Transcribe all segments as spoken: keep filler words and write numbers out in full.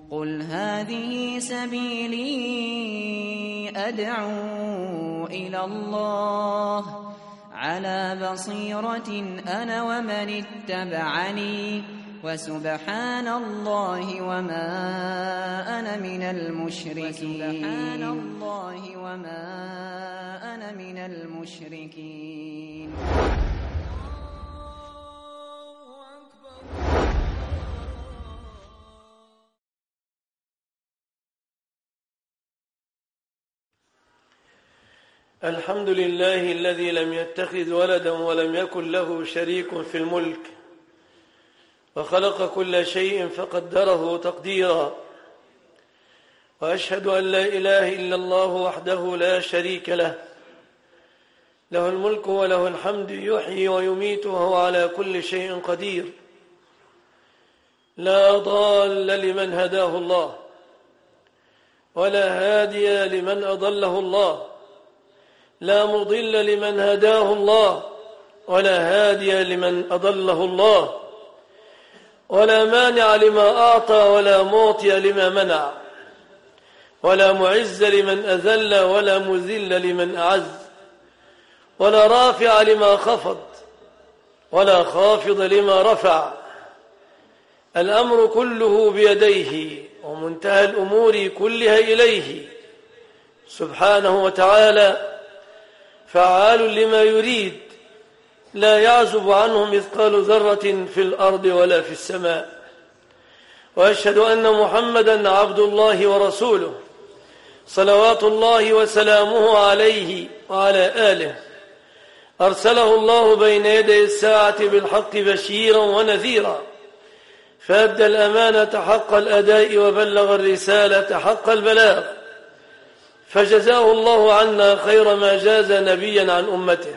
قل هذه سبيلي أدعو إلى الله على بصيرة أنا ومن اتبعني وسبحان الله وما أنا من المشركين سبحان الله وما أنا من المشركين. الحمد لله الذي لم يتخذ ولدا ولم يكن له شريك في الملك وخلق كل شيء فقدره تقديرا، وأشهد أن لا إله إلا الله وحده لا شريك له، له الملك وله الحمد يحيي ويميت وهو على كل شيء قدير، لا ضال لمن هداه الله ولا هادي لمن أضله الله، لا مضل لمن هداه الله ولا هادي لمن أضله الله، ولا مانع لما أعطى ولا معطي لما منع، ولا معز لمن أذل ولا مذل لمن أعز، ولا رافع لما خفض ولا خافض لما رفع. الأمر كله بيديه ومنتهى الأمور كلها إليه سبحانه وتعالى، فعال لما يريد، لا يعزب عنه مثقال ذرة في الأرض ولا في السماء. وأشهد أن محمدًا عبد الله ورسوله صلوات الله وسلامه عليه وعلى آله، أرسله الله بين يدي الساعة بالحق بشيرا ونذيرا، فأدى الأمانة حق الأداء وبلغ الرسالة حق البلاغ، فجزاه الله عنا خير ما جاز نبيا عن أمته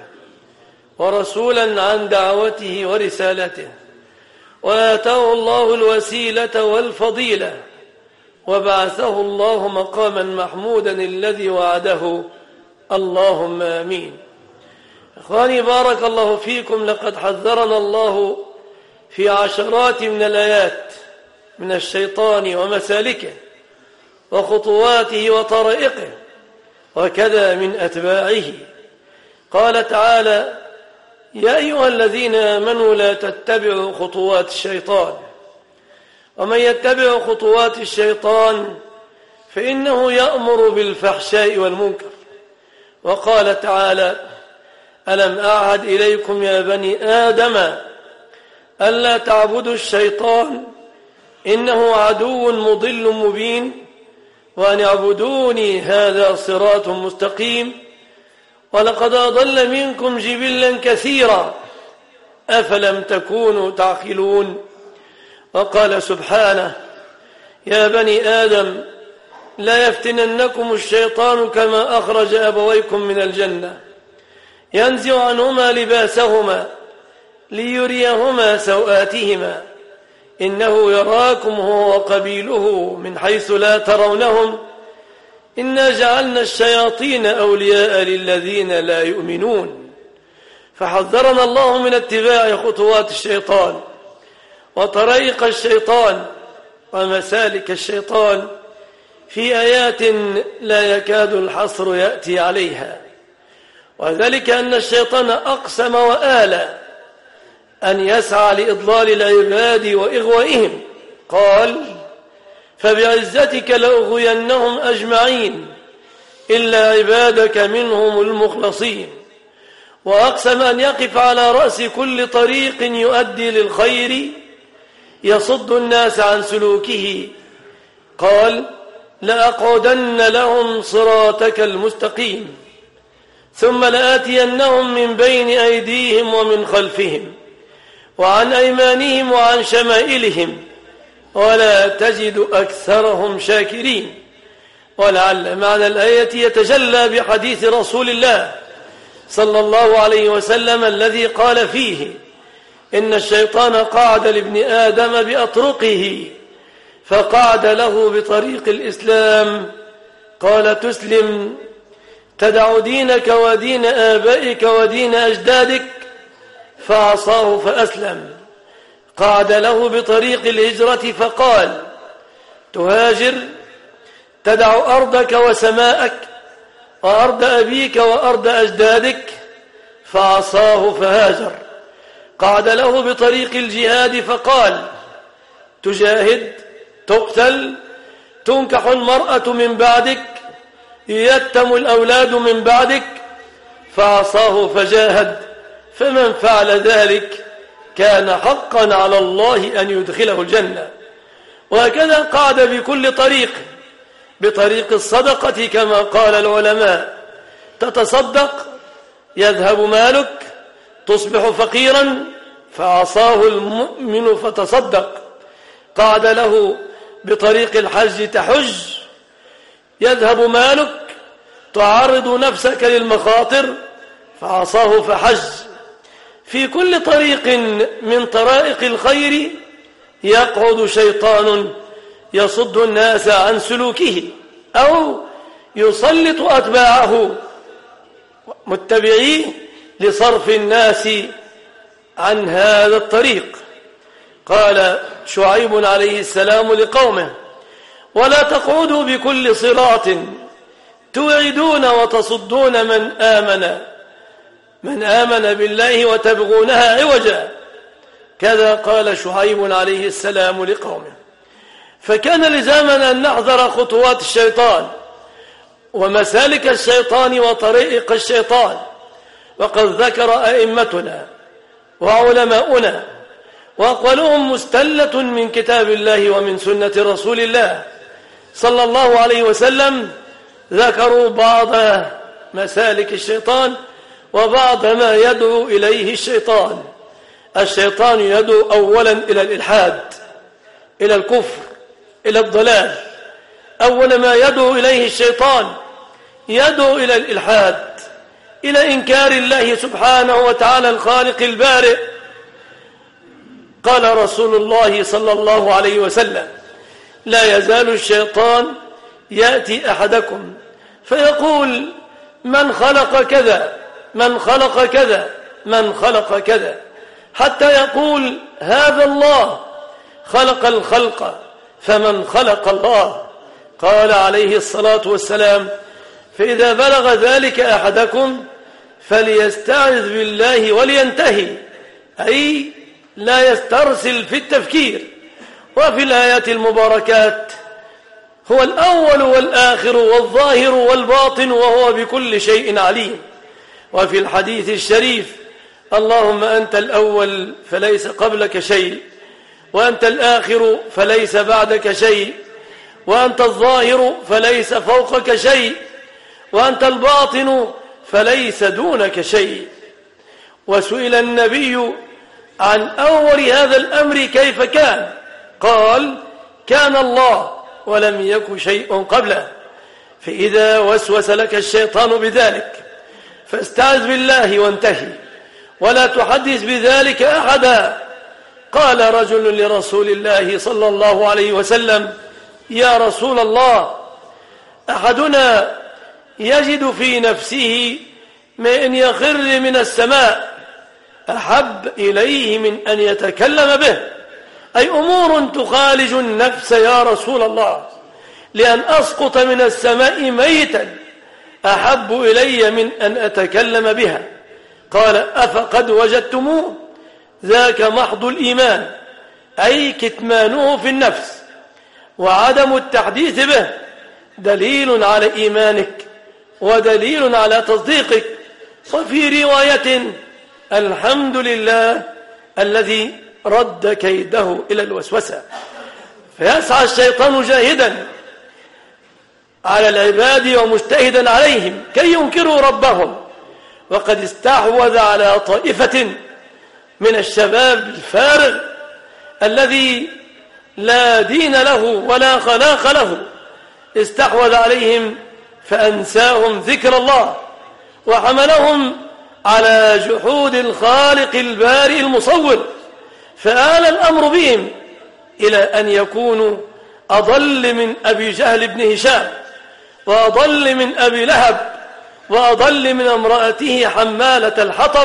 ورسولا عن دعوته ورسالته، وآتاه الله الوسيلة والفضيلة، وبعثه الله مقاما محمودا الذي وعده، اللهم آمين. إخواني بارك الله فيكم، لقد حذرنا الله في عشرات من الآيات من الشيطان ومسالكه وخطواته وطرائقه وكذا من أتباعه. قال تعالى: يا أيها الذين آمنوا لا تتبعوا خطوات الشيطان، ومن يتبع خطوات الشيطان فإنه يأمر بالفحشاء والمنكر. وقال تعالى: ألم أعهد إليكم يا بني آدم ألا تعبدوا الشيطان إنه عدو مضل مبين وأن اعبدوني هذا صراط مستقيم ولقد أضل منكم جبلا كثيرا أفلم تكونوا تعقلون. وقال سبحانه: يا بني آدم لا يفتننكم الشيطان كما أخرج أبويكم من الجنة ينزع عنهما لباسهما ليريهما سوآتهما إنه يراكم هو وقبيله من حيث لا ترونهم إنا جعلنا الشياطين أولياء للذين لا يؤمنون. فحذرنا الله من اتباع خطوات الشيطان وطريق الشيطان ومسالك الشيطان في آيات لا يكاد الحصر يأتي عليها، وذلك أن الشيطان أقسم وآلى أن يسعى لإضلال العباد وإغوائهم. قال: فبعزتك لأغوينهم أجمعين إلا عبادك منهم المخلصين. وأقسم أن يقف على رأس كل طريق يؤدي للخير يصد الناس عن سلوكه. قال: لأقعدن لهم صراطك المستقيم ثم لآتينهم من بين أيديهم ومن خلفهم وعن أيمانهم وعن شمائلهم ولا تجد أكثرهم شاكرين. ولعل معنى الآية يتجلى بحديث رسول الله صلى الله عليه وسلم الذي قال فيه: إن الشيطان قعد لابن آدم بأطرقه فقعد له بطريق الإسلام. قال: تسلم تدع دينك ودين آبائك ودين أجدادك، فعصاه فأسلم. قعد له بطريق الهجرة فقال: تهاجر تدع أرضك وسماءك وأرض أبيك وأرض أجدادك، فعصاه فهاجر. قعد له بطريق الجهاد فقال: تجاهد، تقتل، تنكح المرأة من بعدك، يتم الأولاد من بعدك، فعصاه فجاهد. فمن فعل ذلك كان حقا على الله أن يدخله الجنة. وهكذا قعد بكل طريق، بطريق الصدقة كما قال العلماء: تتصدق يذهب مالك، تصبح فقيرا، فعصاه المؤمن فتصدق. قعد له بطريق الحج، تحج، يذهب مالك، تعرض نفسك للمخاطر، فعصاه فحج. في كل طريق من طرائق الخير يقعد شيطان يصد الناس عن سلوكه، أو يسلط أتباعه متبعيه لصرف الناس عن هذا الطريق. قال شعيب عليه السلام لقومه: ولا تقعدوا بكل صراط توعدون وتصدون من آمن من آمن بالله وتبغونها عوجا. كذا قال شعيب عليه السلام لقومه. فكان لزامنا أن نحذر خطوات الشيطان ومسالك الشيطان وطريق الشيطان. وقد ذكر أئمتنا وعلماؤنا وأقوالهم مستلة من كتاب الله ومن سنة رسول الله صلى الله عليه وسلم، ذكروا بعض مسالك الشيطان وبعض ما يدعو إليه الشيطان. الشيطان يدعو أولا إلى الإلحاد، إلى الكفر، إلى الضلال. أول ما يدعو إليه الشيطان يدعو إلى الإلحاد، إلى إنكار الله سبحانه وتعالى الخالق البارئ. قال رسول الله صلى الله عليه وسلم: لا يزال الشيطان يأتي أحدكم فيقول: من خلق كذا، من خلق كذا، من خلق كذا، حتى يقول: هذا الله خلق الخلق، فمن خلق الله. قال عليه الصلاة والسلام: فإذا بلغ ذلك أحدكم فليستعذ بالله ولينتهي، أي لا يسترسل في التفكير. وفي الآيات المباركات: هو الأول والآخر والظاهر والباطن وهو بكل شيء عليم. وفي الحديث الشريف: اللهم أنت الأول فليس قبلك شيء، وأنت الآخر فليس بعدك شيء، وأنت الظاهر فليس فوقك شيء، وأنت الباطن فليس دونك شيء. وسئل النبي عن أول هذا الأمر كيف كان، قال: كان الله ولم يك شيء قبله. فإذا وسوس لك الشيطان بذلك فاستعذ بالله وانتهي، ولا تحدث بذلك أحدا. قال رجل لرسول الله صلى الله عليه وسلم: يا رسول الله، أحدنا يجد في نفسه من يخر من السماء أحب إليه من أن يتكلم به، أي أمور تخالج النفس يا رسول الله، لأن أسقط من السماء ميتا أحب إلي من أن أتكلم بها. قال: أفقد وجدتموه؟ ذاك محض الإيمان، أي كتمانه في النفس وعدم التحديث به دليل على إيمانك ودليل على تصديقك. وفي رواية: الحمد لله الذي رد كيده إلى الوسوسة. فيسعى الشيطان جاهدا على العباد ومجتهدا عليهم كي ينكروا ربهم، وقد استحوذ على طائفة من الشباب الفارغ الذي لا دين له ولا خلاق له، استحوذ عليهم فأنساهم ذكر الله وحملهم على جحود الخالق البارئ المصور، فآل الأمر بهم إلى أن يكونوا أضل من أبي جهل بن هشام، وأضل من أبي لهب، وأضل من امرأته حمالة الحطب.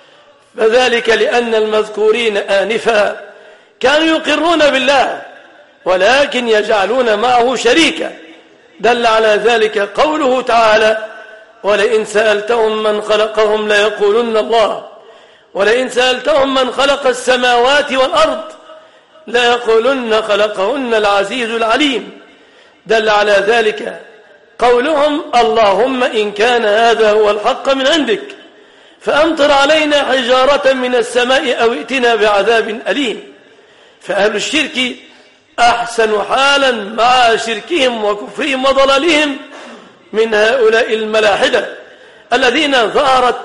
فذلك لأن المذكورين آنفا كانوا يقرون بالله ولكن يجعلون معه شريكا. دل على ذلك قوله تعالى: ولئن سألتهم من خلقهم ليقولن الله ولئن سألتهم من خلق السماوات والأرض ليقولن خلقهن العزيز العليم. دل على ذلك قولهم: اللهم إن كان هذا هو الحق من عندك فأمطر علينا حجارة من السماء أو ائتنا بعذاب أليم. فأهل الشرك أحسن حالا مع شركهم وكفرهم وضلالهم من هؤلاء الملاحدة الذين ظهرت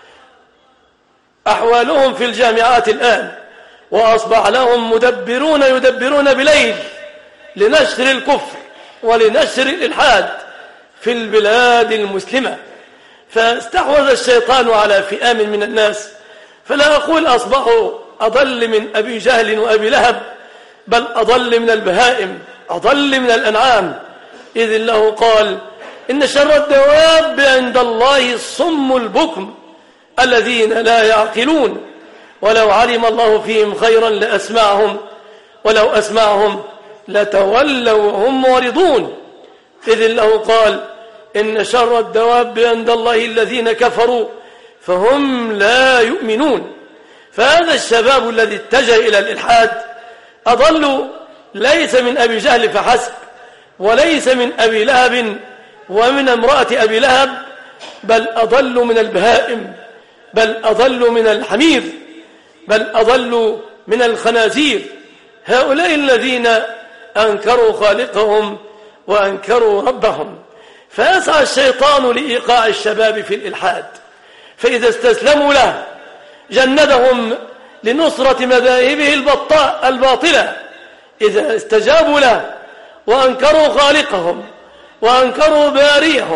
أحوالهم في الجامعات الآن، وأصبح لهم مدبرون يدبرون بليل لنشر الكفر ولنشر الإلحاد في البلاد المسلمة. فاستحوذ الشيطان على فئام من الناس، فلا أقول أصبحوا أضل من أبي جهل وأبي لهب، بل أضل من البهائم، أضل من الأنعام، إذ الله قال: إن شر الدواب عند الله الصم البكم الذين لا يعقلون، ولو علم الله فيهم خيرا لأسمعهم ولو أسمعهم لتولوا وهم معرضون، إذ الله قال: إن شر الدواب عند الله الذين كفروا فهم لا يؤمنون. فهذا الشباب الذي اتجه إلى الإلحاد أضل ليس من أبي جهل فحسب، وليس من أبي لهب ومن امرأة أبي لهب، بل أضل من البهائم، بل أضل من الحمير، بل أضل من الخنازير. هؤلاء الذين أنكروا خالقهم وأنكروا ربهم. فيسعى الشيطان لإيقاع الشباب في الإلحاد، فإذا استسلموا له جندهم لنصرة مذاهبه الباطلة. إذا استجابوا له وأنكروا خالقهم وأنكروا باريهم،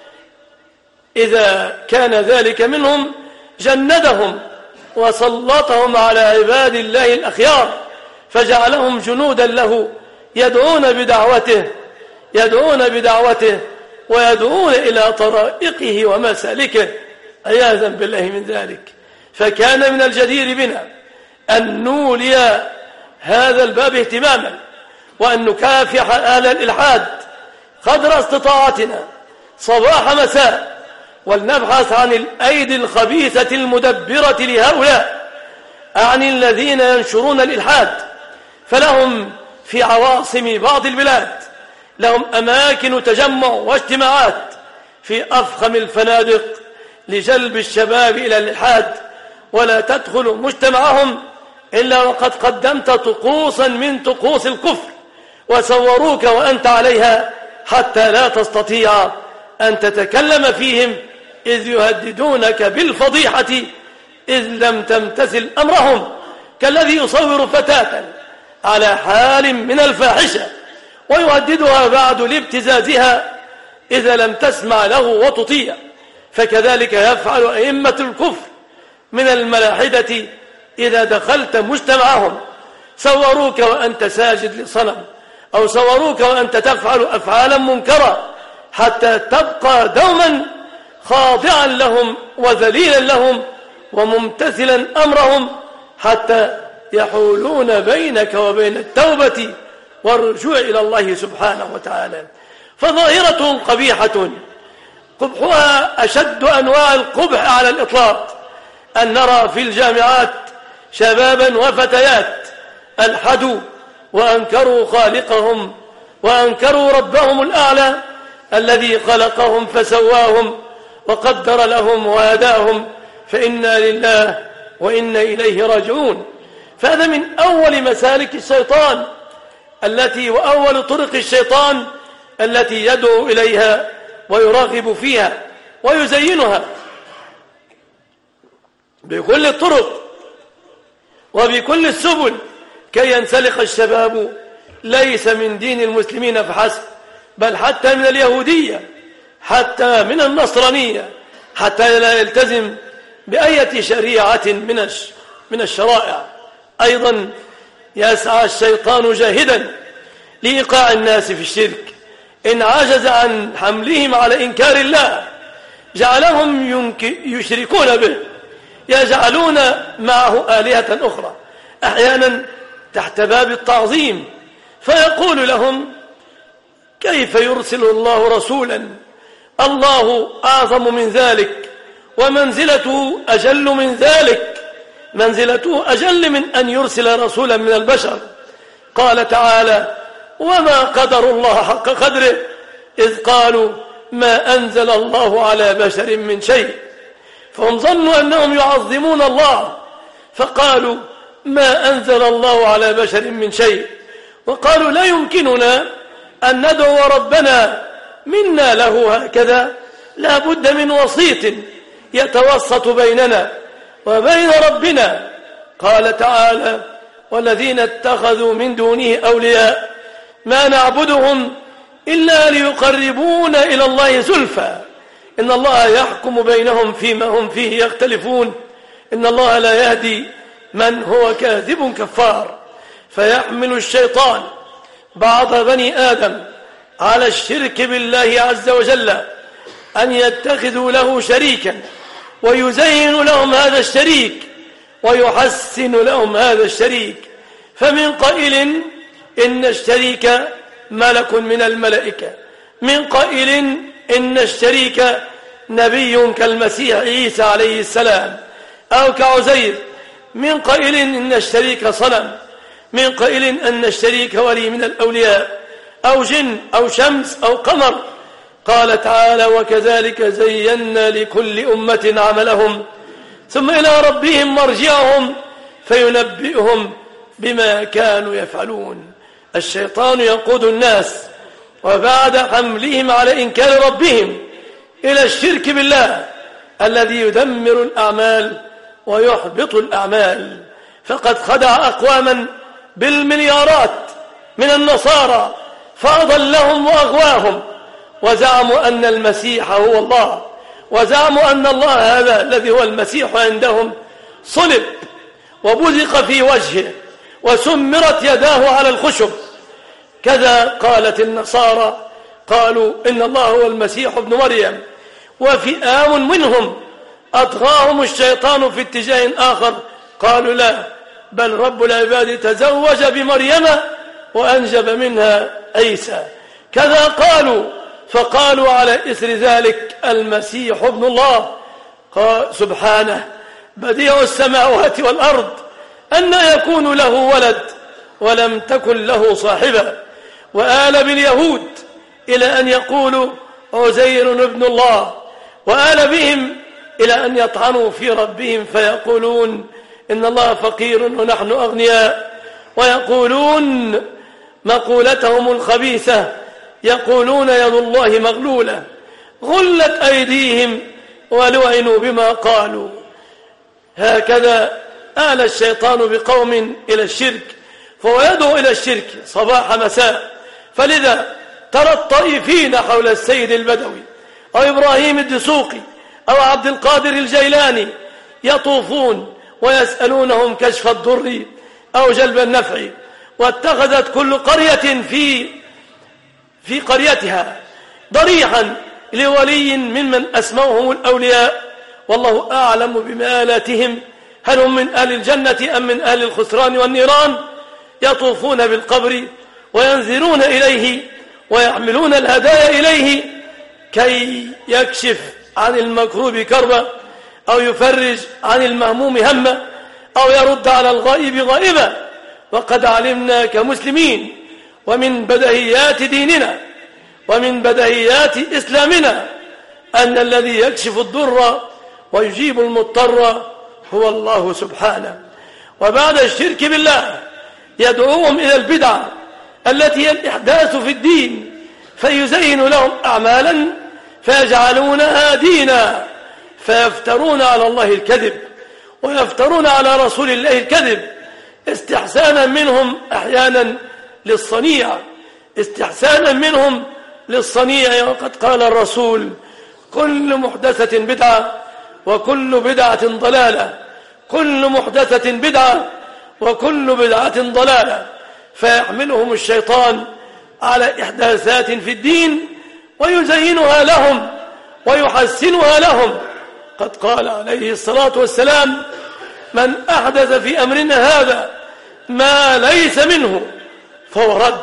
إذا كان ذلك منهم جندهم وسلطهم على عباد الله الأخيار، فجعلهم جنودا له يدعون بدعوته يدعون بدعوته ويدعون إلى طرائقه ومسالكه، عياذا بالله من ذلك. فكان من الجدير بنا أن نولي هذا الباب اهتماما، وأن نكافح أهل الإلحاد قدر استطاعتنا صباح مساء، ولنبحث عن الأيدي الخبيثة المدبرة لهؤلاء، عن الذين ينشرون الإلحاد. فلهم في عواصم بعض البلاد لهم أماكن تجمع واجتماعات في أفخم الفنادق لجلب الشباب إلى الإلحاد، ولا تدخل مجتمعهم إلا وقد قدمت طقوسا من طقوس الكفر، وصوروك وأنت عليها حتى لا تستطيع أن تتكلم فيهم، إذ يهددونك بالفضيحة إذ لم تمتثل أمرهم، كالذي يصور فتاة على حال من الفاحشة ويهددها بعد لابتزازها إذا لم تسمع له وتطيع. فكذلك يفعل أئمة الكفر من الملاحدة إذا دخلت مجتمعهم، صوروك وأنت ساجد لصنم، أو صوروك وأنت تفعل أفعالا منكرة، حتى تبقى دوما خاضعا لهم وذليلا لهم وممتثلا أمرهم، حتى يحولون بينك وبين التوبة والرجوع إلى الله سبحانه وتعالى. فظاهرة قبيحة قبحها أشد أنواع القبح على الإطلاق أن نرى في الجامعات شبابا وفتيات ألحدوا وأنكروا خالقهم وأنكروا ربهم الأعلى الذي خلقهم فسواهم وقدر لهم وهداهم، فإنا لله وإنا إليه راجعون. فهذا من أول مسالك الشيطان التي وأول طرق الشيطان التي يدعو إليها ويرغب فيها ويزينها بكل الطرق وبكل السبل كي ينسلخ الشباب ليس من دين المسلمين فحسب، بل حتى من اليهودية، حتى من النصرانية، حتى لا يلتزم بأية شريعة من من الشرائع. أيضا يسعى الشيطان جاهدا لإيقاع الناس في الشرك. إن عجز عن حملهم على إنكار الله جعلهم يشركون به، يجعلون معه آلهة أخرى، أحيانا تحت باب التعظيم، فيقول لهم: كيف يرسل الله رسولا الله أعظم من ذلك ومنزلته أجل من ذلك، منزلته أجل من أن يرسل رسولا من البشر. قال تعالى: وما قدر الله حق قدره إذ قالوا ما أنزل الله على بشر من شيء. فهم ظنوا أنهم يعظمون الله فقالوا ما أنزل الله على بشر من شيء، وقالوا لا يمكننا أن ندعو ربنا منا له هكذا، لا بد من وسيط يتوسط بيننا وبين ربنا. قال تعالى: والذين اتخذوا من دونه أولياء ما نعبدهم إلا ليقربونا إلى الله زلفى إن الله يحكم بينهم فيما هم فيه يختلفون إن الله لا يهدي من هو كاذب كفار. فيحمل الشيطان بعض بني آدم على الشرك بالله عز وجل، أن يتخذوا له شريكا ويزين لهم هذا الشريك ويحسن لهم هذا الشريك. فمن قائل إن الشريك ملك من الملائكة، من قائل إن الشريك نبي كالمسيح عيسى عليه السلام أو كعزير، من قائل إن الشريك صنم، من قائل أن الشريك ولي من الأولياء أو جن أو شمس أو قمر. قال تعالى: وكذلك زينا لكل أمة عملهم ثم إلى ربهم مرجعهم فينبئهم بما كانوا يفعلون. الشيطان يقود الناس وبعد حملهم على إنكار ربهم إلى الشرك بالله الذي يدمر الأعمال ويحبط الأعمال. فقد خدع أقواما بالمليارات من النصارى فأضلهم وأغواهم، وزعموا أن المسيح هو الله، وزعموا أن الله هذا الذي هو المسيح عندهم صلب وبزق في وجهه وسمرت يداه على الخشب. كذا قالت النصارى، قالوا إن الله هو المسيح ابن مريم. وفئام منهم أطغاهم الشيطان في اتجاه آخر، قالوا لا، بل رب العباد تزوج بمريم وأنجب منها عيسى. كذا قالوا، فقالوا على إثر ذلك المسيح ابن الله. قال سبحانه بديع السماوات والأرض أن يكون له ولد ولم تكن له صاحبة. وآل باليهود إلى أن يقولوا عزير ابن الله، وآل بهم إلى أن يطعنوا في ربهم فيقولون إن الله فقير ونحن أغنياء، ويقولون مقولتهم الخبيثة، يقولون يد الله مغلولة غلت أيديهم ولعنوا بما قالوا. هكذا آل الشيطان بقوم إلى الشرك، فهو يدعو إلى الشرك صباح مساء. فلذا ترى الطائفين حول السيد البدوي أو إبراهيم الدسوقي أو عبد القادر الجيلاني يطوفون ويسألونهم كشف الضر أو جلب النفع، واتخذت كل قرية في في قريتها ضريحا لولي ممن أسموهم الأولياء، والله أعلم بمآلاتهم، هل هم من أهل الجنة أم من أهل الخسران والنيران. يطوفون بالقبر وينذرون إليه ويحملون الهدايا إليه كي يكشف عن المكروب كربة أو يفرج عن المهموم همة أو يرد على الغائب غائبة. وقد علمنا كمسلمين ومن بدهيات ديننا ومن بدهيات إسلامنا أن الذي يكشف الضر ويجيب المضطر هو الله سبحانه. وبعد الشرك بالله يدعوهم إلى البدعة التي هي الإحداث في الدين، فيزين لهم أعمالا فيجعلونها دينا، فيفترون على الله الكذب ويفترون على رسول الله الكذب استحسانا منهم أحيانا للصنيع، استحسانا منهم للصنيع. وقد قال الرسول: كل محدثة بدعة وكل بدعة ضلالة، كل محدثة بدعة وكل بدعة ضلالة. فيحملهم الشيطان على إحداثات في الدين ويزينها لهم ويحسنها لهم. قد قال عليه الصلاة والسلام: من أحدث في أمرنا هذا ما ليس منه فهو رد.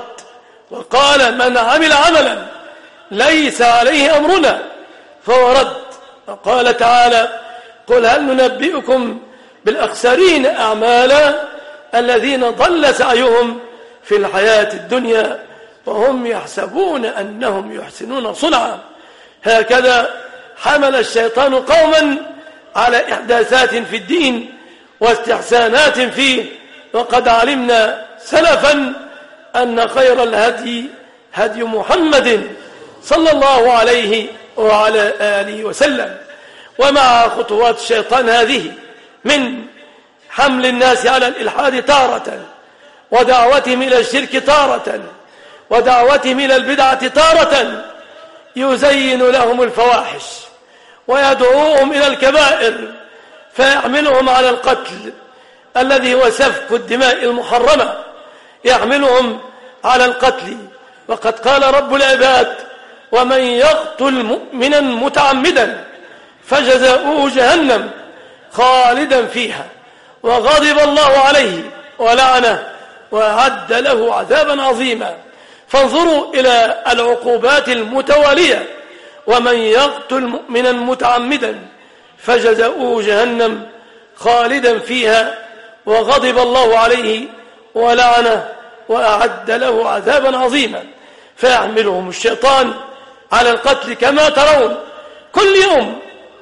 وقال من عمل عملا ليس عليه أمرنا فهو رد. وقال تعالى قل هل ننبئكم بالأخسرين أعمالا الذين ضل سعيهم في الحياة الدنيا وهم يحسبون أنهم يحسنون صنعا. هكذا حمل الشيطان قوما على إحداثات في الدين واستحسانات فيه، وقد علمنا سلفا أن خير الهدي هدي محمد صلى الله عليه وعلى آله وسلم. ومع خطوات الشيطان هذه من حمل الناس على الإلحاد تارة، ودعوتهم إلى الشرك تارة، ودعوتهم إلى البدعة تارة، يزين لهم الفواحش ويدعوهم إلى الكبائر فيحملهم على القتل الذي هو سفك الدماء المحرمة، يحملهم على القتل. وقد قال رب العباد ومن يقتل مؤمنا متعمدا فجزاؤه جهنم خالدا فيها وغضب الله عليه ولعنه وأعد له عذابا عظيما. فانظروا إلى العقوبات المتوالية: ومن يقتل مؤمنا متعمدا فجزاؤه جهنم خالدا فيها وغضب الله عليه ولعنه وأعد له عذابا عظيما. فيحملهم الشيطان على القتل كما ترون كل يوم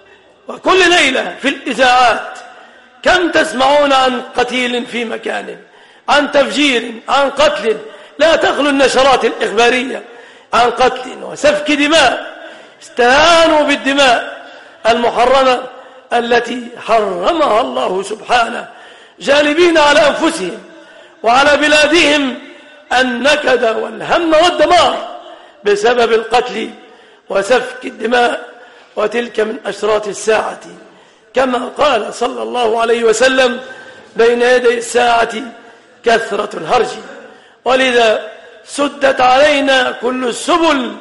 وكل ليلة في الإذاعات. كم تسمعون عن قتيل في مكان، عن تفجير، عن قتل، لا تخلو النشرات الإخبارية عن قتل وسفك دماء. استهانوا بالدماء المحرمة التي حرمها الله سبحانه، جالبين على أنفسهم وعلى بلادهم النكد والهم والدمار بسبب القتل وسفك الدماء. وتلك من أشراط الساعة، كما قال صلى الله عليه وسلم بين يدي الساعة كثرة الهرج. ولذا سدت علينا كل السبل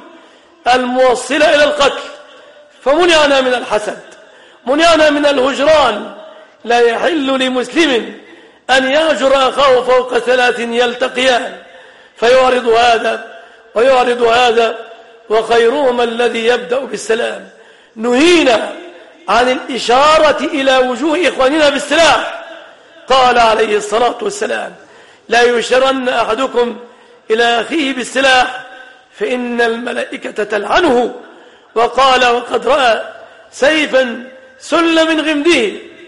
الموصلة إلى القتل، فمنعنا من الحسد، منعنا من الهجران. لا يحل لمسلم أن يهجر أخاه فوق ثلاث يلتقيان فيعرض هذا ويعرض هذا وخيرهما الذي يبدأ بالسلام. نهينا عن الإشارة إلى وجوه إخواننا بالسلاح. قال عليه الصلاة والسلام لا يشرن أحدكم إلى أخيه بالسلاح فإن الملائكة تلعنه. وقال وقد رأى سيفا سل من غمده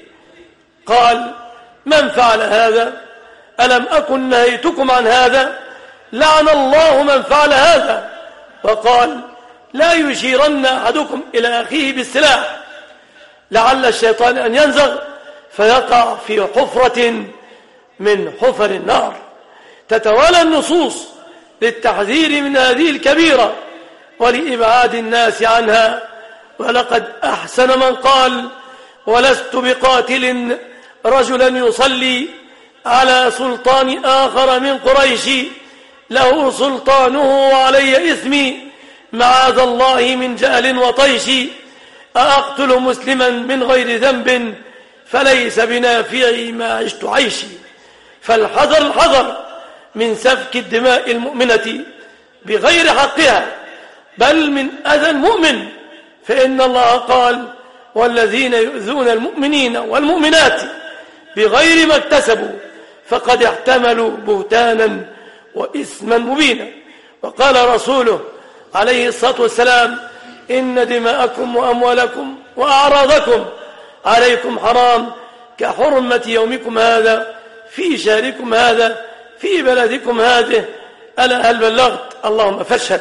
قال من فعل هذا؟ ألم أكن نهيتكم عن هذا؟ لعن الله من فعل هذا. وقال لا يشيرن أحدكم إلى أخيه بالسلاح لعل الشيطان أن ينزغ فيقع في حفرة من حفر النار. تتوالى النصوص للتحذير من هذه الكبيرة ولإبعاد الناس عنها. ولقد أحسن من قال ولست بقاتل رجلا يصلي على سلطان آخر من قريش له سلطانه وعلي إثمي معاذ الله من جهل وطيش. أأقتل مسلما من غير ذنب فليس بنافعي ما عشت عيشي. فالحذر الحذر من سفك الدماء المؤمنة بغير حقها بل من أذى المؤمن، فإن الله قال والذين يؤذون المؤمنين والمؤمنات بغير ما اكتسبوا فقد احتملوا بهتانا وإثما مبينا. وقال رسوله عليه الصلاة والسلام إن دماءكم وأموالكم وأعراضكم عليكم حرام كحرمة يومكم هذا في شهركم هذا في بلدكم هذه. ألا هل بلغت؟ اللهم فاشهد.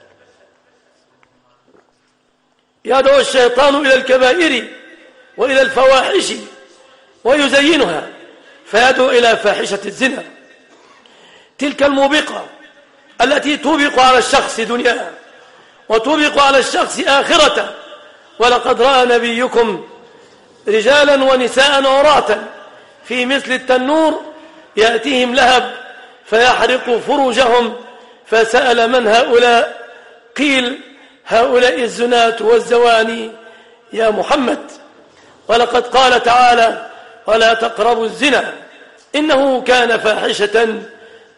يدعو الشيطان إلى الكبائر وإلى الفواحش ويزينها، فيدعو إلى فاحشة الزنا، تلك الموبقة التي توبق على الشخص دنياه وتوبق على الشخص آخرته. ولقد رأى نبيكم رجالا ونساء عراة في مثل التنور يأتيهم لهب فيحرق فروجهم، فسأل من هؤلاء؟ قيل هؤلاء الزناة والزواني يا محمد. ولقد قال تعالى ولا تقربوا الزنا إنه كان فاحشة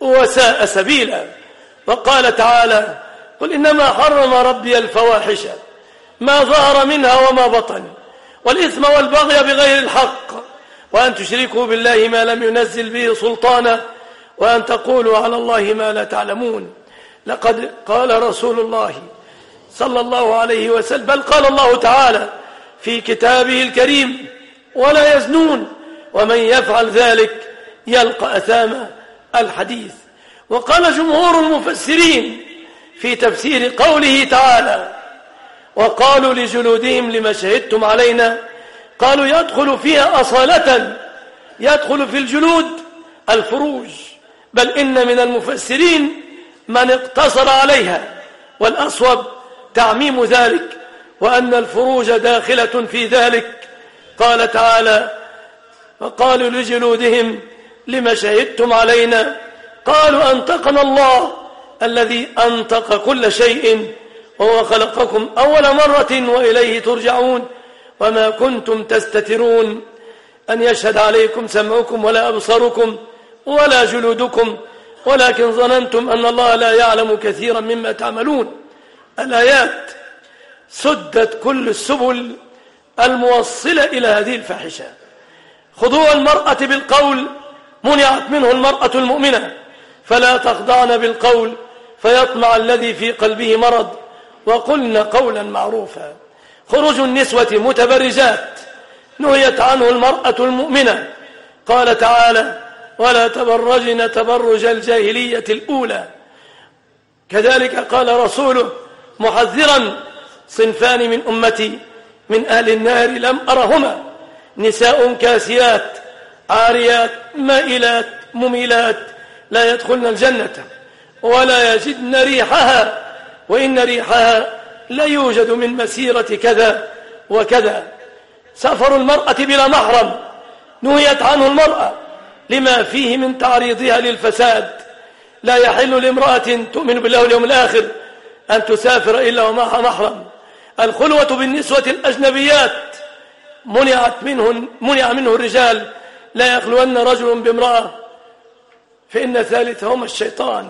وساء سبيلا. وقال تعالى: قل إنما حرم ربي الفواحش ما ظهر منها وما بطن والإثم والبغي بغير الحق وأن تشركوا بالله ما لم ينزل به سلطانا وأن تقولوا على الله ما لا تعلمون. لقد قال رسول الله صلى الله عليه وسلم، بل قال الله تعالى في كتابه الكريم: ولا يزنون ومن يفعل ذلك يلقى أثاما، الحديث. وقال جمهور المفسرين في تفسير قوله تعالى: وقالوا لجلودهم لما شهدتم علينا، قالوا يدخل فيها أصالة، يدخل في الجلود الفروج، بل إن من المفسرين من اقتصر عليها، والأصوب تعميم ذلك، وأن الفروج داخلة في ذلك. قال تعالى: وقالوا لجلودهم لما شهدتم علينا، قالوا أنطقنا الله الذي أنطق كل شيء وهو خلقكم أول مرة وإليه ترجعون وما كنتم تستترون أن يشهد عليكم سمعكم ولا أبصاركم ولا جلودكم ولكن ظننتم أن الله لا يعلم كثيرا مما تعملون. الآيات سدت كل السبل الموصلة إلى هذه الفاحشة. خضوع المرأة بالقول منعت منه المرأة المؤمنة، فلا تخضعن بالقول فيطمع الذي في قلبه مرض وقلن قولا معروفا. خروج النسوة متبرجات نهيت عنه المرأة المؤمنة. قال تعالى: ولا تبرجن تبرج الجاهلية الأولى. كذلك قال رسوله محذرا: صنفان من أمتي من أهل النار لم أرهما، نساء كاسيات عاريات مائلات مميلات لا يدخلن الجنة ولا يجدن ريحها وإن ريحها لا يوجد من مسيرة كذا وكذا. سفر المرأة بلا محرم نهيت عنه المرأة لما فيه من تعريضها للفساد. لا يحل لامرأة تؤمن بالله واليوم الآخر أن تسافر إلا ومعها محرم. الخلوة بالنسوة الأجنبيات منعت منه منع منه الرجال. لا يخلون رجل بامرأة فإن ثالثهما الشيطان.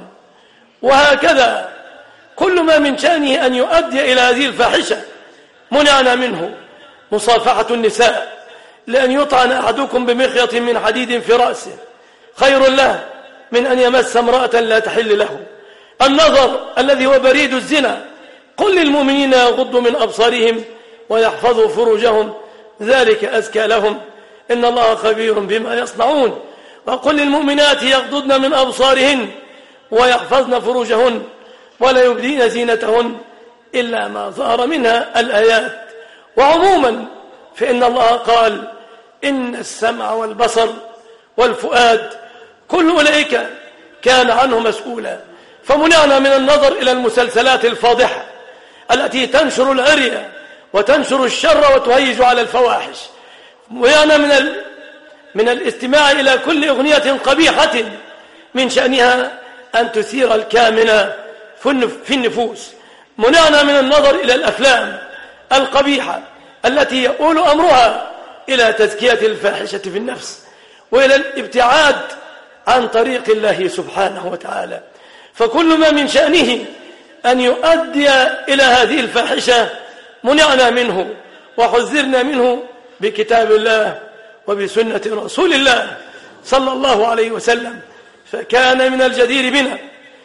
وهكذا كل ما من شأنه أن يؤدي إلى هذه الفاحشة منعنا منه. مصافحة النساء، لأن يطعن أحدكم بمخيط من حديد في رأسه خير له من أن يمس امرأة لا تحل له. النظر الذي هو بريد الزنا، قل للمؤمنين يغضوا من أبصارهم ويحفظوا فروجهم ذلك أزكى لهم إن الله خبير بما يصنعون. وقل للمؤمنات يغضضن من أبصارهن ويحفظن فروجهن ولا يبدين زينتهن إلا ما ظهر منها. الآيات. وعموما فإن الله قال: إن السمع والبصر والفؤاد كل أولئك كان عنه مسؤولا. فمنعنا من النظر إلى المسلسلات الفاضحة التي تنشر العري وتنشر الشر وتهيج على الفواحش. منعنا من ال... من الاستماع إلى كل أغنية قبيحة من شأنها أن تثير الكامنة في النفوس. منعنا من النظر إلى الأفلام القبيحة التي يؤول أمرها إلى تزكية الفاحشة في النفس وإلى الابتعاد عن طريق الله سبحانه وتعالى. فكل ما من شأنه أن يؤدي إلى هذه الفاحشة منعنا منه وحذرنا منه بكتاب الله وبسنة رسول الله صلى الله عليه وسلم. فكان من الجدير بنا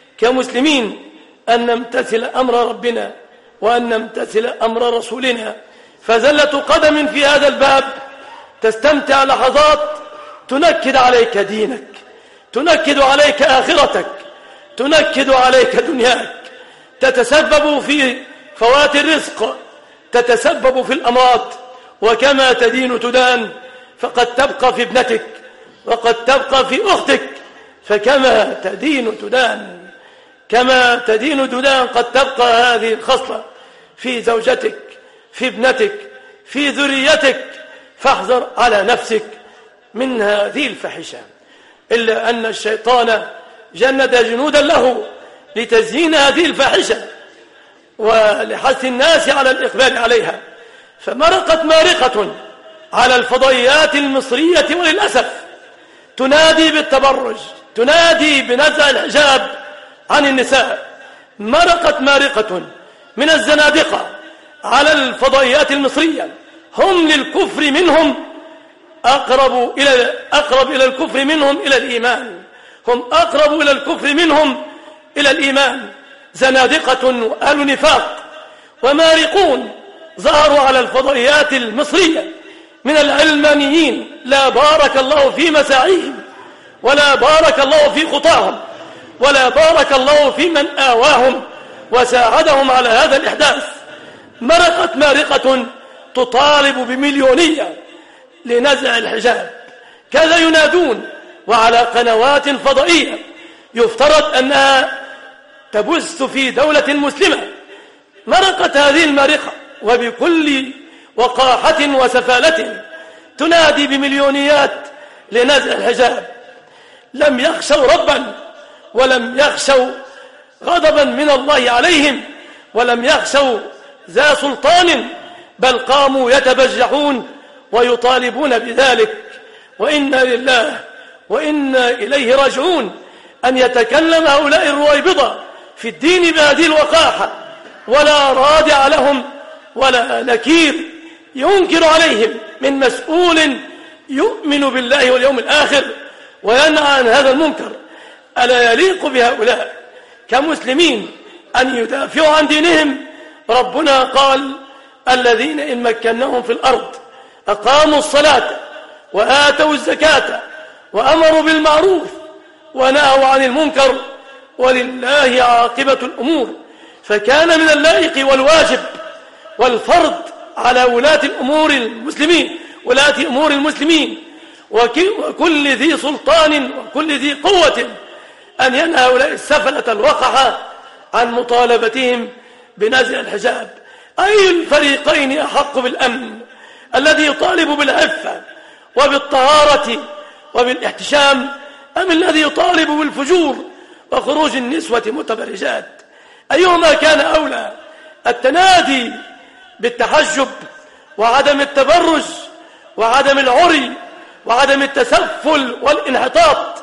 كمسلمين أن نمتثل أمر ربنا وأن نمتثل أمر رسولنا. فزلة قدم في هذا الباب تستمتع لحظات تنكد عليك دينك، تنكد عليك آخرتك، تنكد عليك دنياك، تتسبب في فوات الرزق، تتسبب في الأمراض. وكما تدين تدان، فقد تبقى في ابنتك وقد تبقى في أختك. فكما تدين تدان، كما تدين تدان قد تبقى هذه الخصلة في زوجتك، في ابنتك، في ذريتك. فاحذر على نفسك من هذه الفاحشة. إلا أن الشيطان جند جنودا له لتزيين هذه الفاحشة ولحث الناس على الإقبال عليها. فمرقت مارقة على الفضائيات المصرية وللأسف تنادي بالتبرج، تنادي بنزع الحجاب عن النساء. مرقت مارقة من الزنادقة على الفضائيات المصرية، هم للكفر منهم أقرب إلى أقرب إلى الكفر منهم إلى الإيمان، هم أقرب إلى الكفر منهم إلى الإيمان. زنادقة وأهل نفاق ومارقون ظهروا على الفضائيات المصرية من العلمانيين، لا بارك الله في مساعيهم، ولا بارك الله في خطاهم، ولا بارك الله في من آواهم وساعدهم على هذا الإحداث. مرقت مارقة تطالب بمليونية لنزع الحجاب، كذا ينادون، وعلى قنوات فضائية يفترض أنها تبث في دولة مسلمة. مرقت هذه المارقة وبكل وقاحة وسفالة تنادي بمليونيات لنزع الحجاب. لم يخشوا ربا، ولم يخشوا غضبا من الله عليهم، ولم يخشوا ذا سلطان، بل قاموا يتبجحون ويطالبون بذلك. وإنا لله وإنا إليه راجعون. أن يتكلم هؤلاء الرويبضة في الدين بهذه الوقاحة، ولا رادع لهم ولا نكير ينكر عليهم من مسؤول يؤمن بالله واليوم الآخر وينهى عن هذا المنكر. ألا يليق بهؤلاء كمسلمين أن يدافعوا عن دينهم؟ ربنا قال: الذين إن مكناهم في الأرض أقاموا الصلاة وآتوا الزكاة وأمروا بالمعروف ونهوا عن المنكر ولله عاقبة الأمور. فكان من اللائق والواجب والفرض على ولاة الأمور المسلمين ولاة أمور المسلمين وكل ذي سلطان وكل ذي قوة أن ينهى هؤلاء السفلة الوقحة عن مطالبتهم بنزع الحجاب. أي الفريقين أحق بالأمن؟ الذي يطالب بالعفة وبالطهارة وبالاحتشام، أم الذي يطالب بالفجور وخروج النسوة متبرجات؟ أيهما كان أولى؟ التنادي بالتحجب وعدم التبرج وعدم العري وعدم التسفل والانحطاط،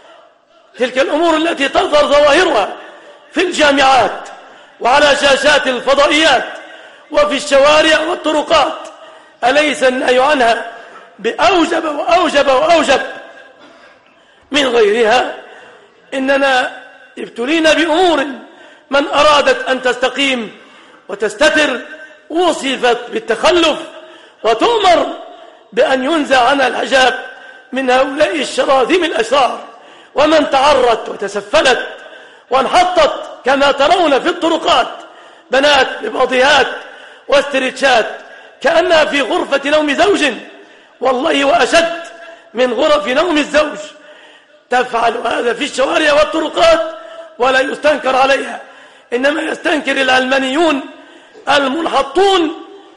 تلك الأمور التي تظهر ظواهرها في الجامعات وعلى شاشات الفضائيات وفي الشوارع والطرقات، أليس النهي عنها بأوجب وأوجب وأوجب من غيرها؟ إننا ابتلينا بأمور من أرادت أن تستقيم وتستتر وصفت بالتخلف وتؤمر بأن ينزع عنها الحجاب من هؤلاء الشراذم الأشرار. ومن تعرت وتسفلت وانحطت كما ترون في الطرقات بنات بباضيات واسترتشات كأنها في غرفة نوم زوج، والله وأشد من غرف نوم الزوج، تفعل هذا في الشوارع والطرقات ولا يستنكر عليها. إنما يستنكر العلمانيون المنحطون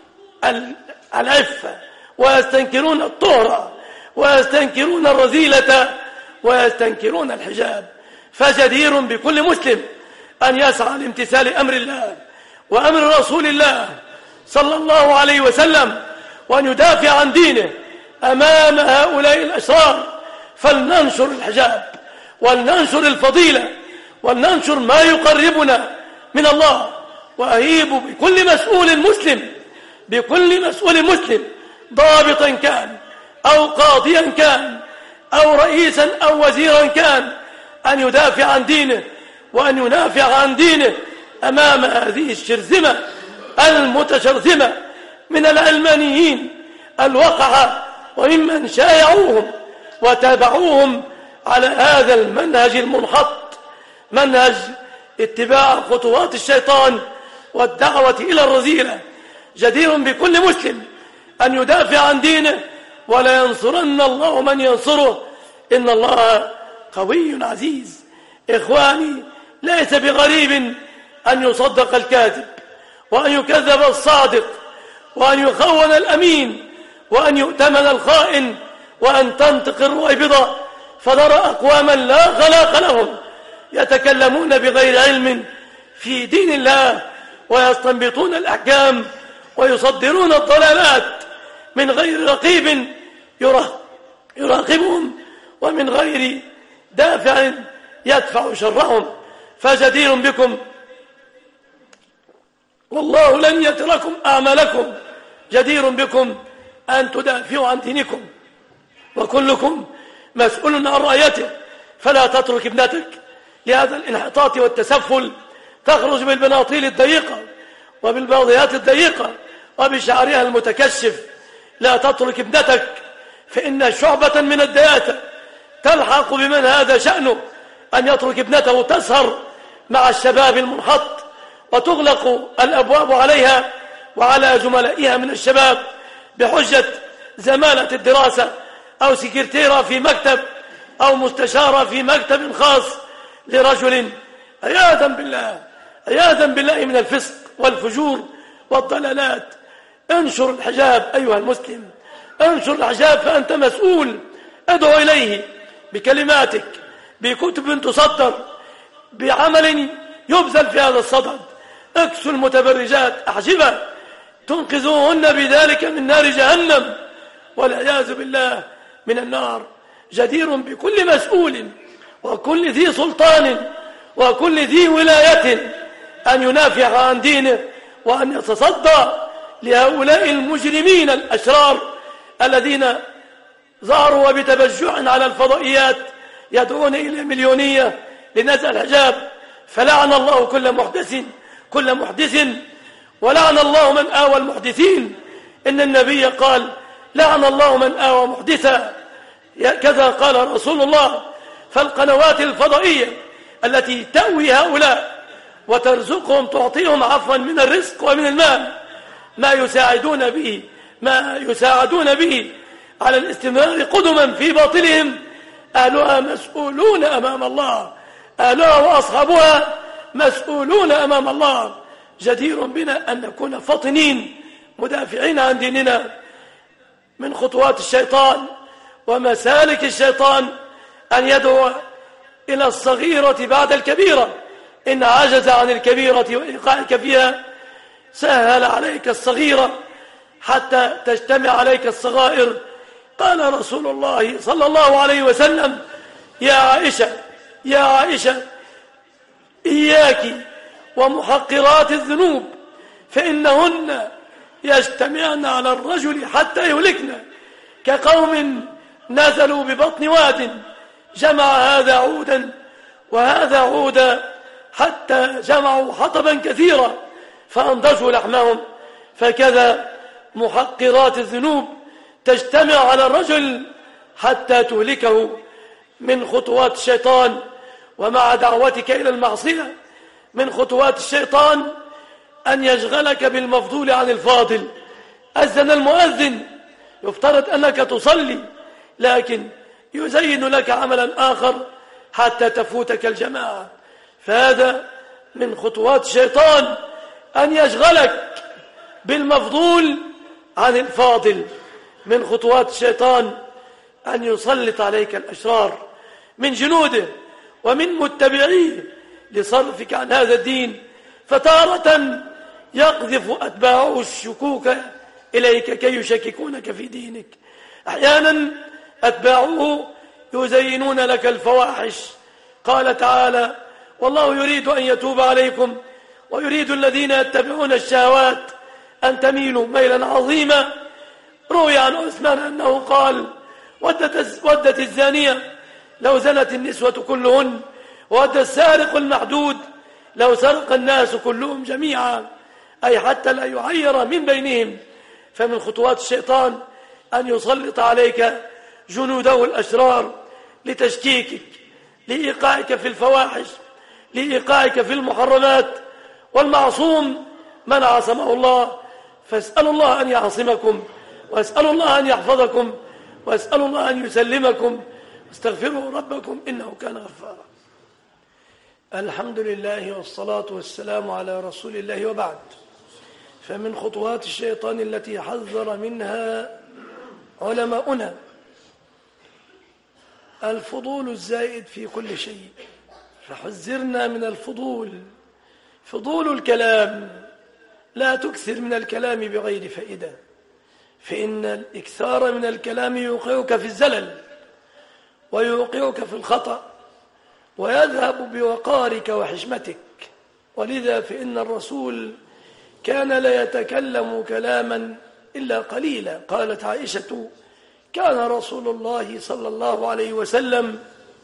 العفة، ويستنكرون الطهرة، ويستنكرون الرذيلة، ويستنكرون الحجاب. فجدير بكل مسلم أن يسعى لامتثال أمر الله وأمر رسول الله صلى الله عليه وسلم، وأن يدافع عن دينه أمام هؤلاء الأشرار. فلننشر الحجاب، ولننشر الفضيلة، ولننشر ما يقربنا من الله. وأهيب بكل مسؤول مسلم بكل مسؤول مسلم ضابطا كان أو قاضيا كان أو رئيسا أو وزيرا كان أن يدافع عن دينه وأن ينافع عن دينه أمام هذه الشرذمة المتشرذمة من العلمانيين الوقعة وممن شايعوهم وتابعوهم على هذا المنهج المنحط، منهج اتباع خطوات الشيطان والدعوة إلى الرذيلة. جدير بكل مسلم أن يدافع عن دينه، ولا ينصرن الله من ينصره، إن الله قوي عزيز. إخواني، ليس بغريب أن يصدق الكاذب، وأن يكذب الصادق، وأن يخون الأمين، وأن يؤتمن الخائن، وأن تنطق الرويبضة. فنرى أقواما لا خلاق لهم يتكلمون بغير علم في دين الله، ويستنبطون الأحكام ويصدرون الضلالات من غير رقيب يراقبهم، ومن غير دافع يدفع شرهم، فجدير بكم والله لن يتركم أعمالكم، جدير بكم أن تدافعوا عن دينكم، وكلكم مسؤول عن رأيته. فلا تترك ابنتك لهذا الانحطاط والتسفل تخرج بالبناطيل الضيقة وبالباضيات الضيقة وبشعرها المتكشف. لا تترك ابنتك، فإن شعبة من الدياتة تلحق بمن هذا شأنه أن يترك ابنته تسهر مع الشباب المنحط وتغلق الأبواب عليها وعلى زملائها من الشباب بحجة زمالة الدراسة أو سكرتيرة في مكتب أو مستشارة في مكتب خاص لرجل. عياذا بالله، عياذا بالله من الفسق والفجور والضلالات. انشر الحجاب أيها المسلم، انشر الحجاب، فأنت مسؤول. ادعو إليه بكلماتك، بكتب تصدر، بعمل يبذل في هذا الصدد. اكسوا المتبرجات أحجبا تنقذوهن بذلك من نار جهنم والعياذ بالله من النار. جدير بكل مسؤول وكل ذي سلطان وكل ذي ولاية أن ينافع عن دينه وأن يتصدى لهؤلاء المجرمين الأشرار الذين ظهروا بتبجع على الفضائيات يدعون إلى مليونية لنزع الحجاب. فلعن الله كل محدث كل محدث ولعن الله من آوى المحدثين. إن النبي قال لعن الله من آوى محدثا، كذا قال رسول الله. فالقنوات الفضائية التي تأوي هؤلاء وترزقهم تعطيهم عفوا من الرزق ومن المال ما يساعدون به ما يساعدون به على الاستمرار قدما في باطلهم، أهلها مسؤولون أمام الله، أهلها وأصحابها مسؤولون أمام الله. جدير بنا أن نكون فطنين مدافعين عن ديننا. من خطوات الشيطان ومسالك الشيطان أن يدعو إلى الصغيرة بعد الكبيرة. إن عجز عن الكبيرة وإيقاعك فيها سهل عليك الصغيرة حتى تجتمع عليك الصغائر. قال رسول الله صلى الله عليه وسلم يا عائشة يا عائشة إياك ومحقرات الذنوب فإنهن يجتمعن على الرجل حتى يهلكن كقوم نزلوا ببطن واد جمع هذا عودا وهذا عودا حتى جمعوا حطبا كثيرا فأنضجوا لحمهم. فكذا محقرات الذنوب تجتمع على الرجل حتى تهلكه. من خطوات الشيطان ومع دعوتك إلى المعصية من خطوات الشيطان أن يشغلك بالمفضول عن الفاضل. أذن المؤذن، يفترض أنك تصلي، لكن يزين لك عملا آخر حتى تفوتك الجماعة. فهذا من خطوات الشيطان أن يشغلك بالمفضول عن الفاضل. من خطوات الشيطان أن يسلط عليك الأشرار من جنوده ومن متبعيه لصرفك عن هذا الدين. فتارة يقذف أتباعه الشكوك إليك كي يشككونك في دينك. أحيانا أتباعه يزينون لك الفواحش. قال تعالى والله يريد أن يتوب عليكم ويريد الذين يتبعون الشهوات أن تميلوا ميلا عظيما. روي عن عثمان أنه قال ودت, ودت الزانية لو زنت النسوة كلهن، ودت السارق المحدود لو سرق الناس كلهم جميعا، أي حتى لا يعير من بينهم. فمن خطوات الشيطان أن يسلط عليك جنوده الأشرار لتشكيكك، لإيقاعك في الفواحش، لإيقاعك في المحرمات. والمعصوم من عصمه الله، فاسألوا الله أن يعصمكم، واسألوا الله أن يحفظكم، واسألوا الله أن يسلمكم، واستغفروا ربكم إنه كان غفارا. الحمد لله والصلاة والسلام على رسول الله، وبعد. فمن خطوات الشيطان التي حذر منها علماؤنا الفضول الزائد في كل شيء. فحذرنا من الفضول، فضول الكلام. لا تكثر من الكلام بغير فائدة، فإن الإكثار من الكلام يوقعك في الزلل ويوقعك في الخطأ ويذهب بوقارك وحشمتك. ولذا فإن الرسول كان لا يتكلم كلاما إلا قليلا. قالت عائشة: كان رسول الله صلى الله عليه وسلم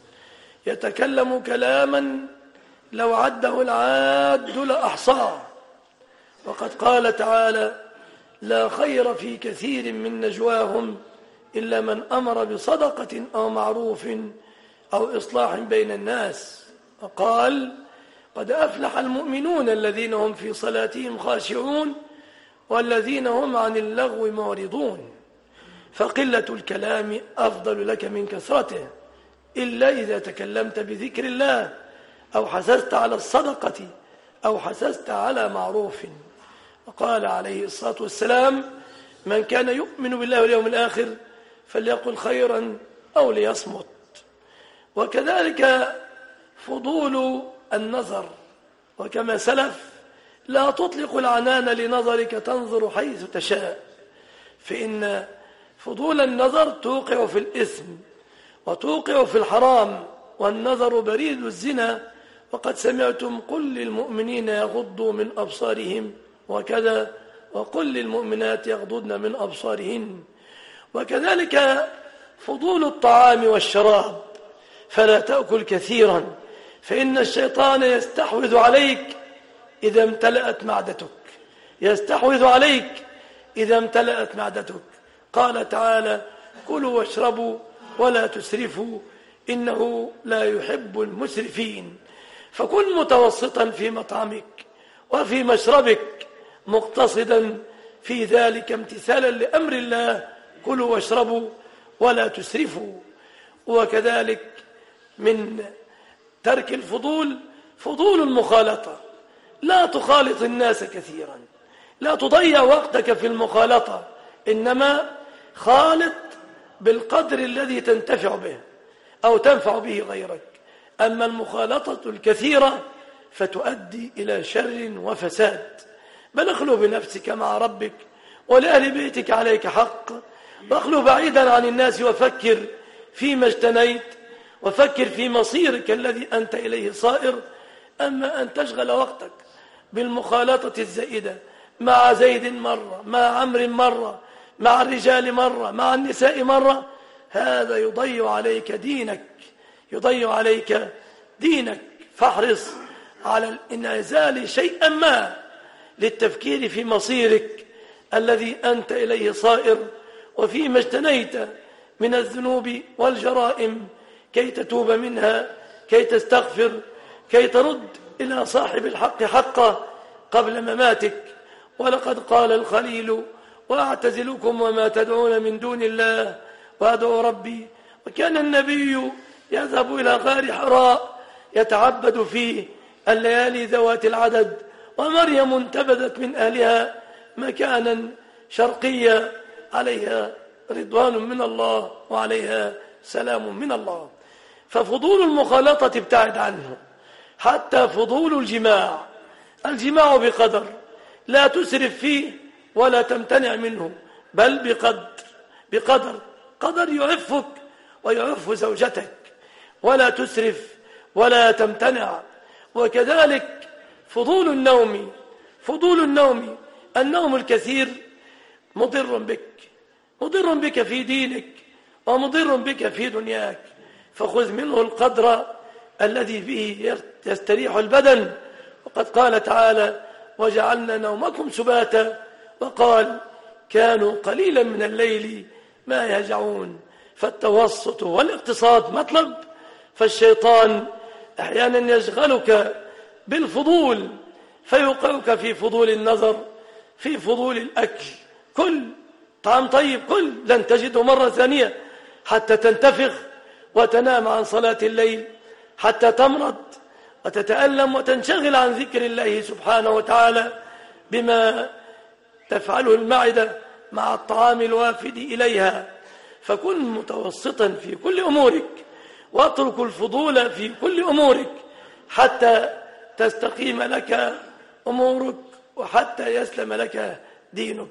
يتكلم كلاما لو عده العاد لأحصاه. وقد قال تعالى: لا خير في كثير من نجواهم إلا من أمر بصدقة أو معروف أو إصلاح بين الناس. وقال: قد أفلح المؤمنون الذين هم في صلاتهم خاشعون والذين هم عن اللغو معرضون. فقلة الكلام أفضل لك من كثرته، إلا إذا تكلمت بذكر الله أو حثثت على الصدقة أو حثثت على معروف. وقال عليه الصلاة والسلام: من كان يؤمن بالله واليوم الآخر فليقل خيرا أو ليصمت. وكذلك فضول النظر، وكما سلف: لا تطلق العنان لنظرك تنظر حيث تشاء، فإن فضول النظر توقع في الإثم وتوقع في الحرام، والنظر بريد الزنا. وقد سمعتم: قل للمؤمنين يغضوا من أبصارهم وكذا، وقل للمؤمنات يغضضن من أبصارهن. وكذلك فضول الطعام والشراب، فلا تأكل كثيرا، فإن الشيطان يستحوذ عليك إذا امتلأت معدتك، يستحوذ عليك إذا امتلأت معدتك. قال تعالى: كلوا واشربوا ولا تسرفوا إنه لا يحب المسرفين. فكن متوسطا في مطعمك وفي مشربك، مقتصدا في ذلك امتثالا لأمر الله: كلوا واشربوا ولا تسرفوا. وكذلك من ترك الفضول فضول المخالطة، لا تخالط الناس كثيرا، لا تضيع وقتك في المخالطة، إنما خالط بالقدر الذي تنتفع به أو تنفع به غيرك. أما المخالطة الكثيرة فتؤدي إلى شر وفساد. بل اخلو بنفسك مع ربك، ولأهل بيتك عليك حق، واخلو بعيدا عن الناس وفكر فيما اجتنيت، وفكر في مصيرك الذي أنت إليه صائر. أما أن تشغل وقتك بالمخالطة الزائدة مع زيد مرة، مع عمرو مرة، مع الرجال مرة، مع النساء مرة، هذا يضيع عليك دينك، يضيع عليك دينك. فاحرص على الانعزال شيئا ما للتفكير في مصيرك الذي أنت إليه صائر، وفيما اجتنيت من الذنوب والجرائم، كي تتوب منها، كي تستغفر، كي ترد إلى صاحب الحق حقه قبل مماتك. ولقد قال الخليل: وأعتزلكم وما تدعون من دون الله وأدعو ربي. وكان النبي يذهب إلى غار حراء يتعبد فيه الليالي ذوات العدد، ومريم انتبذت من أهلها مكانا شرقيا عليها رضوان من الله وعليها سلام من الله. ففضول المخالطة ابتعد عنه. حتى فضول الجماع، الجماع بقدر، لا تسرف فيه ولا تمتنع منه، بل بقدر بقدر قدر يعفك ويعف زوجتك، ولا تسرف ولا تمتنع. وكذلك فضول النوم، فضول النوم النوم الكثير مضر بك، مضر بك في دينك ومضر بك في دنياك. فخذ منه القدر الذي به يستريح البدن. وقد قال تعالى: وجعلنا نومكم سباتا، وقال: كانوا قليلا من الليل ما يهجعون. فالتوسط والاقتصاد مطلب. فالشيطان أحيانا يشغلك بالفضول فيوقعك في فضول النظر، في فضول الأكل. كل طعام طيب، كل لن تجده مرة ثانية حتى تنتفخ وتنام عن صلاة الليل، حتى تمرض وتتألم وتنشغل عن ذكر الله سبحانه وتعالى بما تفعله المعدة مع الطعام الوافد إليها. فكن متوسطا في كل أمورك، واترك الفضول في كل أمورك حتى تستقيم لك أمورك وحتى يسلم لك دينك.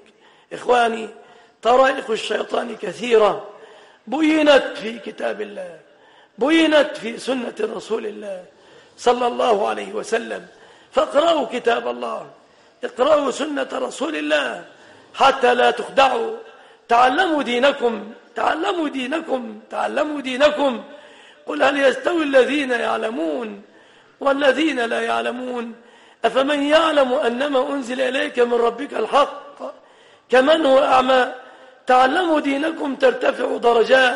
إخواني، طرائق الشيطان كثيرة بينت في كتاب الله، بينت في سنة رسول الله صلى الله عليه وسلم. فاقرأوا كتاب الله، اقرأوا سنة رسول الله حتى لا تخدعوا. تعلموا دينكم، تعلموا دينكم، تعلموا دينكم. قل هل يستوي الذين يعلمون والذين لا يعلمون؟ أفمن يعلم أنما أنزل إليك من ربك الحق كمن هو أعمى؟ تعلموا دينكم ترتفعوا درجات،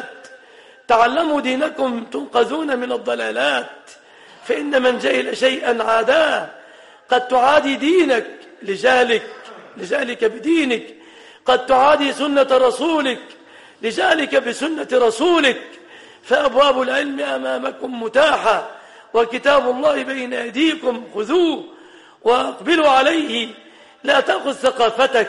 تعلموا دينكم تنقذون من الضلالات. فإن من جهل شيئا عاداه. قد تعادي دينك لجهلك لجهلك بدينك، قد تعادي سنة رسولك لجهلك بسنة رسولك. فأبواب العلم أمامكم متاحة، وكتاب الله بين أيديكم، خذوه وأقبلوا عليه. لا تأخذ ثقافتك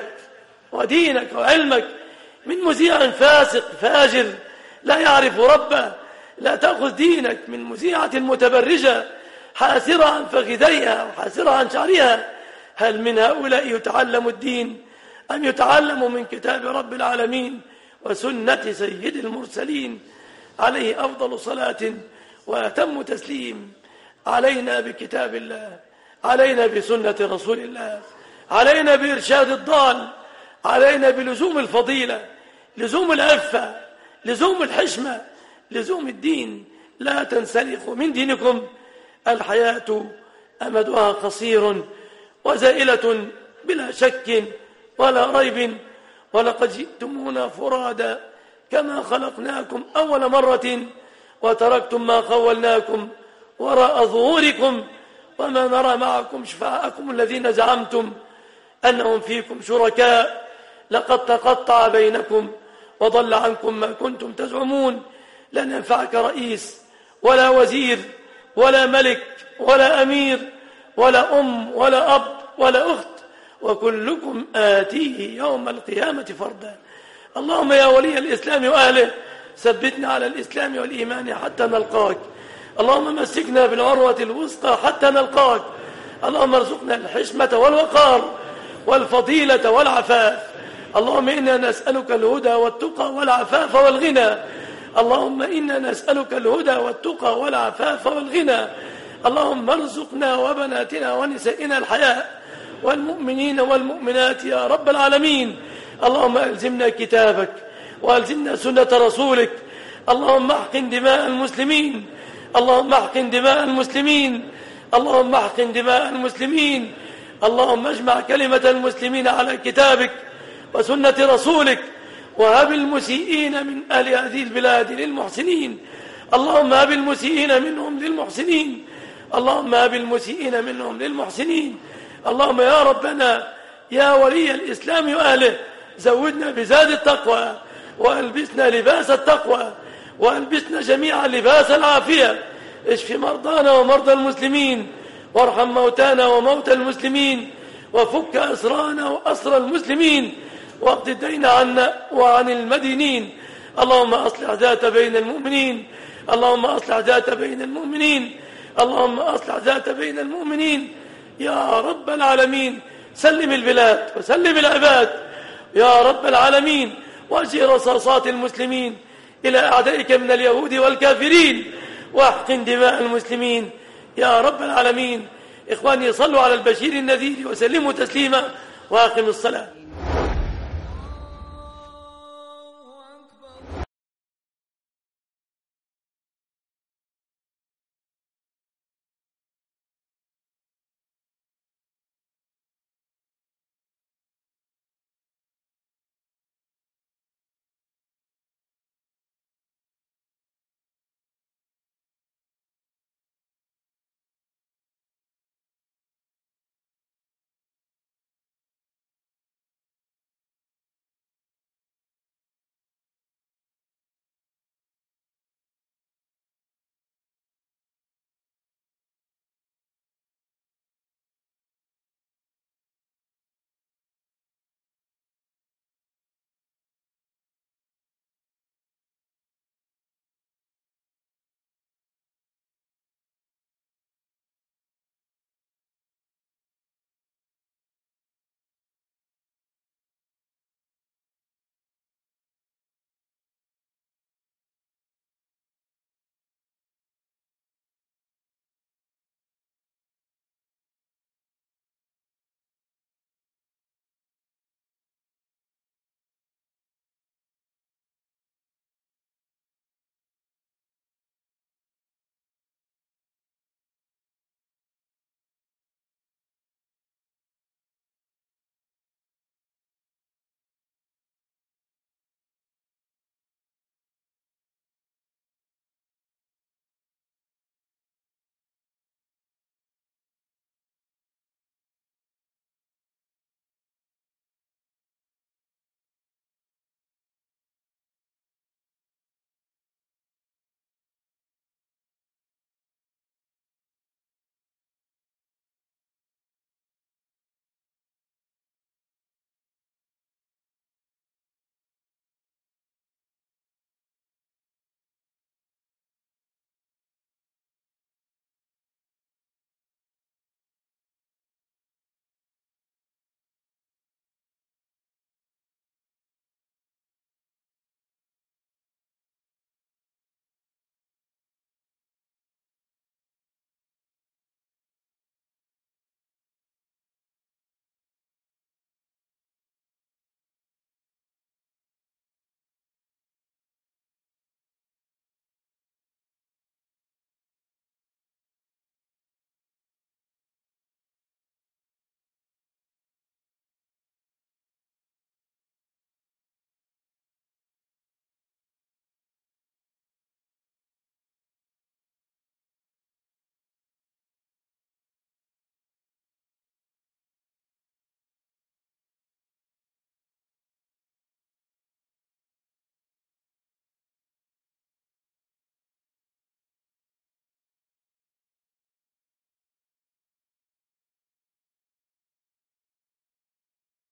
ودينك وعلمك من مذيع فاسق فاجر لا يعرف ربه. لا تأخذ دينك من مذيعة متبرجة حاسرة عن فخذيها وحاسرة عن شعرها. هل من هؤلاء يتعلم الدين أم يتعلم من كتاب رب العالمين وسنة سيد المرسلين عليه أفضل صلاة وأتم تسليم؟ علينا بكتاب الله، علينا بسنة رسول الله، علينا بإرشاد الضال، علينا بلزوم الفضيلة، لزوم العفة، لزوم الحشمة، لزوم الدين. لا تنسلخوا من دينكم. الحياة أمدها قصير وزائلة بلا شك ولا ريب، ولقد جئتمونا فرادا كما خلقناكم أول مرة وتركتم ما خولناكم وراء ظهوركم وما نرى معكم شفعاءكم الذين زعمتم أنهم فيكم شركاء. لقد تقطع بينكم وضل عنكم ما كنتم تزعمون. لن ينفعك رئيس ولا وزير ولا ملك ولا أمير ولا أم ولا أب ولا أخت، وكلكم آتيه يوم القيامة فردا. اللهم يا ولي الإسلام وأهله ثبتنا على الإسلام والإيمان حتى نلقاك. اللهم مسكنا بالعروة الوثقى حتى نلقاك. اللهم ارزقنا الحشمة والوقار والفضيلة والعفاف. اللهم إنا نسألك الهدى والتقى والعفاف والغنى. اللهم إنا نسألك الهدى والتقى والعفاف والغنى. اللهم ارزقنا وبناتنا ونسائنا الحياء والمؤمنين والمؤمنات يا رب العالمين. اللهم ألزمنا كتابك وألزمنا سنة رسولك. اللهم احقن دماء المسلمين، اللهم احقن دماء المسلمين، اللهم احقن دماء المسلمين. اللهم اجمع كلمة المسلمين على كتابك وسنة رسولك، وهب المسيئين من أهل هذه البلاد للمحسنين. اللهم هب المسيئين منهم للمحسنين، اللهم هب المسيئين منهم للمحسنين. اللهم يا ربنا يا ولي الإسلام وأهله زودنا بزاد التقوى، وألبسنا لباس التقوى، وألبسنا جميعا لباس العافية. اشف مرضانا ومرضى المسلمين، وارحم موتانا وموتى المسلمين، وفك أسرانا وأسر المسلمين، واقض الدين عنا وعن المدينين. اللهم أصلح ذات بين المؤمنين، اللهم أصلح ذات بين المؤمنين، اللهم أصلح ذات بين المؤمنين يا رب العالمين. سلم البلاد وسلم العباد يا رب العالمين، واجه رصاصات المسلمين إلى أعدائك من اليهود والكافرين، واحقن دماء المسلمين يا رب العالمين. إخواني صلوا على البشير النذير وسلموا تسليما، وأقم الصلاة.